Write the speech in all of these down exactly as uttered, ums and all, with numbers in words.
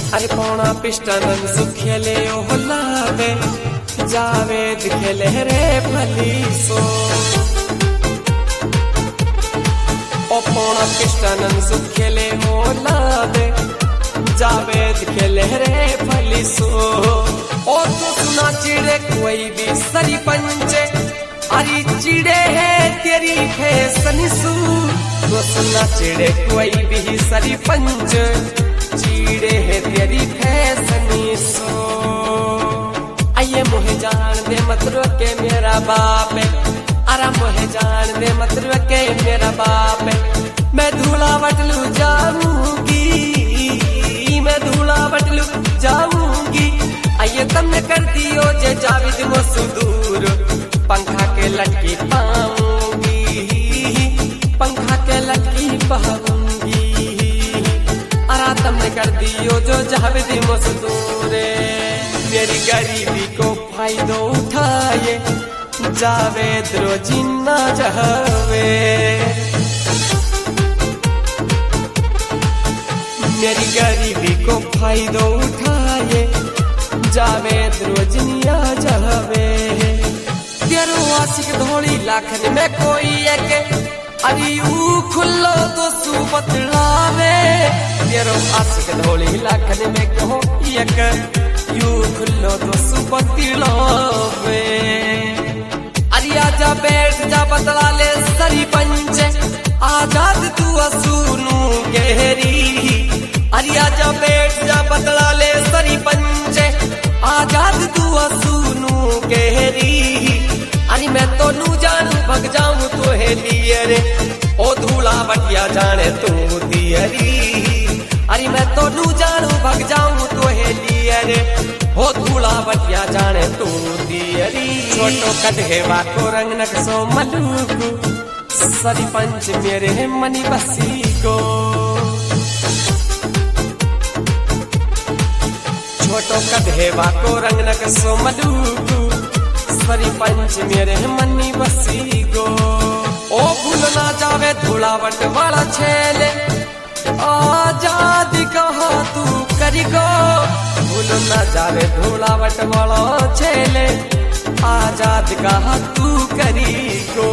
अरे पौना पिस्टन सुखेले ओ लावे जावेद खेले रे भली सो ओ पौना पिस्टन सुखेले ओ लावे जावेद खेले रे भली सो ओ तो सुना चिड़े कोई भी सरी पंचे अरे चिड़े है तेरी फैसन सू तो सुना चिड़े कोई भी सरी पंच चिड़े है तेरी फैसनी सो आइए मोहे जान दे मतलब के मेरा बाप है अरे मोहे जान दे मतलब के मेरा बाप है मैं धूला बटलू जाऊंगी मैं धूला बटलू जाऊंगी आइए तुमने कर दियो जे जाविद मसूदूर पंखा के लटकी पाऊंगी पंखा के लटकी पाऊंगी अरा तुमने कर दियो जो जाविद मसूदूर मेरी गरीबी को फायदो उठाए जावेद रोजिना जावे मेरी गरीबी को फायदो उठाए जावेद रोजनिया जावे तेरो आशिक धोली लाखन में कोई एक अरे ऊ खुल्लो तो सुबत लावे तेरो आशिक धोली लाखन में कोई एक यू खुल्लो तो सुबत लावे अरे आजा बैठ जा बदला ले सरी पंचे आजाद तू असुनू गहरी अरे आजा बैठ जा बदला ले सरी पंचे आजाद तू असुनू गहरी अरे मैं तो नू जानू भग जाऊं तो है लिए रे ओ धूला बटिया जाने तू दियरी अरे मैं तो नू जानू भग जाऊं तो है लिए रे ओ धूला बटिया जाने तू दियरी छोटो कदे वाको रंग नक्सो मलूकू सरी पंच मेरे मनी बसी को छोटो कदे वाको रंग नक्सो मलूकू सरी पंच मेरे मनी बसी को ओ भूल ना जावे धूलावट वाला छेले आजाद कहा तू करी गो भूल ना जावे धूलावट वाला छेले आजाद कहा तू करी गो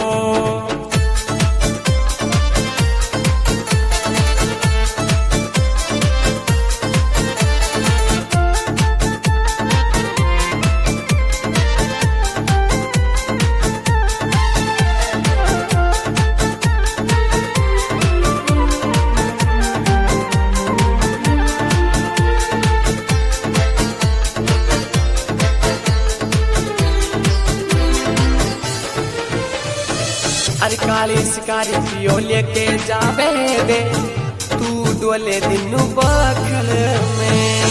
अरे काली शिकारी पियो लेके जावे दे तू डोले दिनू बखल में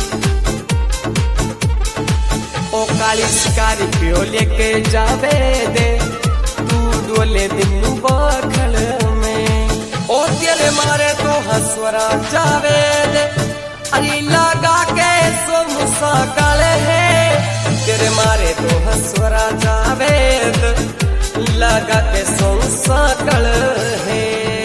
ओ काली शिकारी पियो लेके जावे दे तू डोले दिनू बखल में ओ तेरे मारे तो हंसवरा जावे दे अरे लगा के सो मुसा काले है तेरे मारे तो हंसवरा जावे लगा के सोसा कल है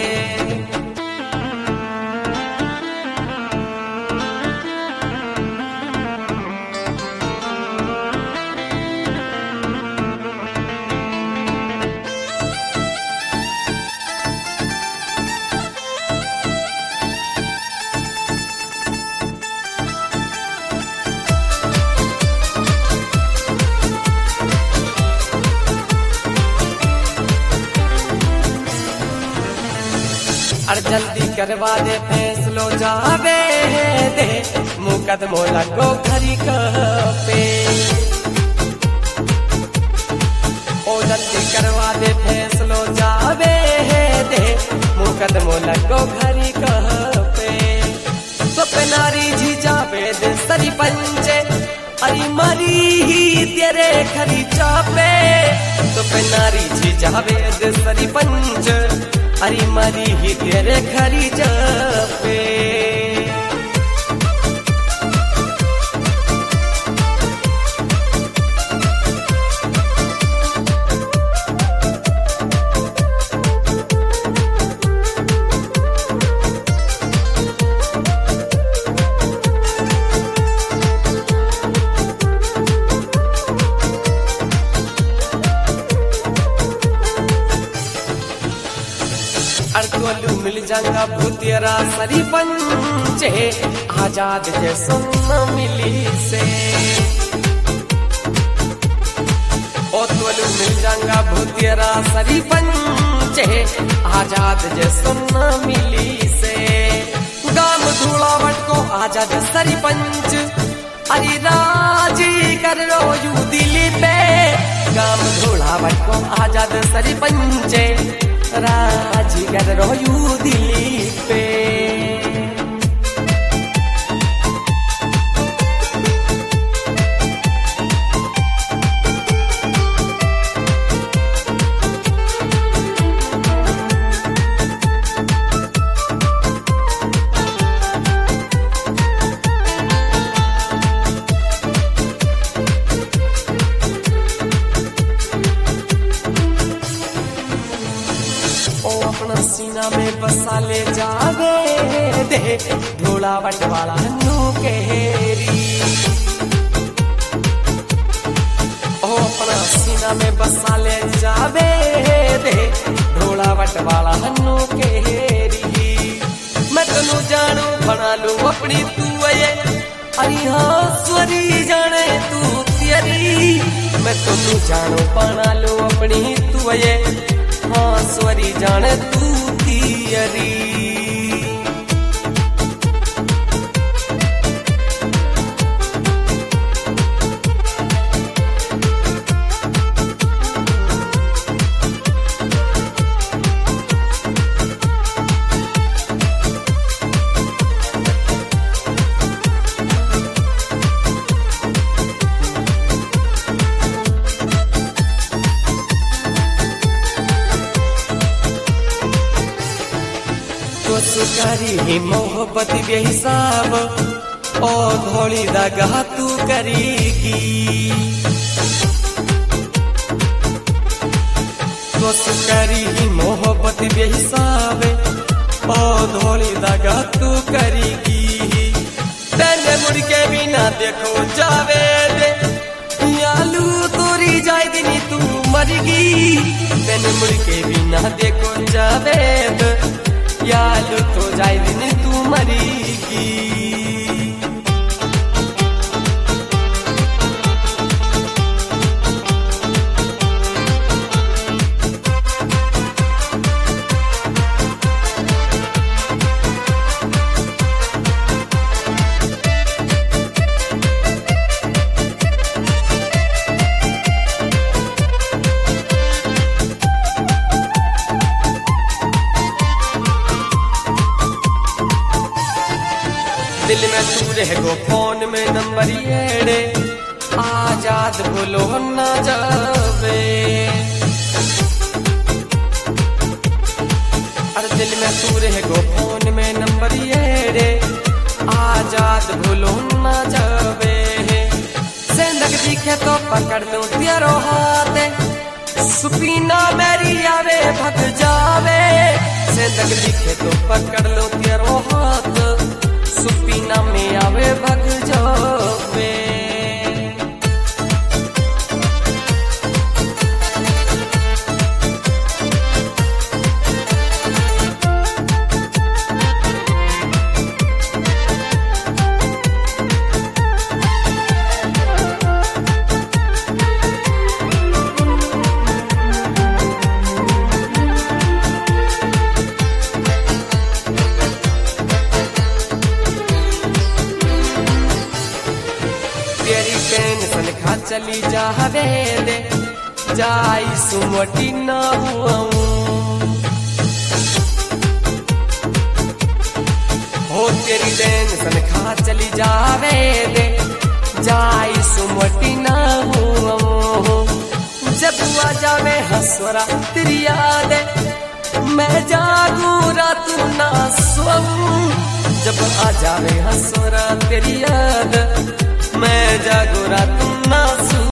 अरे जल्दी करवा दे फैसलो जावे दे मुकदमो लगो घरी पे ओ जल्दी करवा दे फैसलो जावे दे मुकदमो लगो घरी पे तो पे नारी जी जावे दे सरी पंचे अरे मरी ही तेरे खरी चापे तो पे नारी जी जावे दे सरी पंच अरे मरी ही तेरे खरी जापे जाऊंगा भूतियरा सरी पंचे आजाद जे सुन मिली से ओ तोलू मिल जाऊंगा भूतियरा सरी पंचे आजाद जे सुन मिली से गाम धूलावट को आजाद सरी पंच अरे राजी कर रो यू दिल्ली पे गाम धूलावट को आजाद सरी पंचे राजी कर रो यू दिल्ली पे सीना में बसा ले जावे दे धूलावट वाला नू केरी ओ अपना सीना में बसा ले जावे दे धूलावट वाला नू केरी मैं तनु जानू बना लू अपनी तू ये अरे हाँ स्वरी जाने तू तेरी मैं तनु जानू बना लू अपनी तू ये हाँ स्वरी जाने तू तियरी सुकारी मोहब्बत बेहिसाब ओ धोली दगा तू करेगी तो सुकारी मोहब्बत बेहिसाब ओ धोली दगा तू करेगी तेरे मुड़ के बिना देखो जावे दे आलू तोरी जाए दिनी तू मरगी तेरे मुड़ के बिना देखो जावे दे यालू तो जाए दिन तू मरीगी दिल में तू रह गो फोन में नंबर येड़े आजाद बोलो ना जावे अरे दिल में तू रह गो फोन में नंबर येड़े आजाद बोलो ना जावे जिंदगी दिखे तो पकड़ लो तेरो हाथ सुपीना मेरी आवे भग जावे जिंदगी दिखे तो पकड़ लो तेरो हाथ सुपीना में आवे भग जावे टेंशन खा चली जावे दे जाई सुमटी ना हुआऊं हो तेरी टेंशन खा चली जावे दे जाई सुमटी ना हुआऊं जब आ जावे हंसवरा तेरी याद मैं जागू रात ना सोऊं जब आ जावे हंसवरा तेरी याद मैं जागो रात ना सो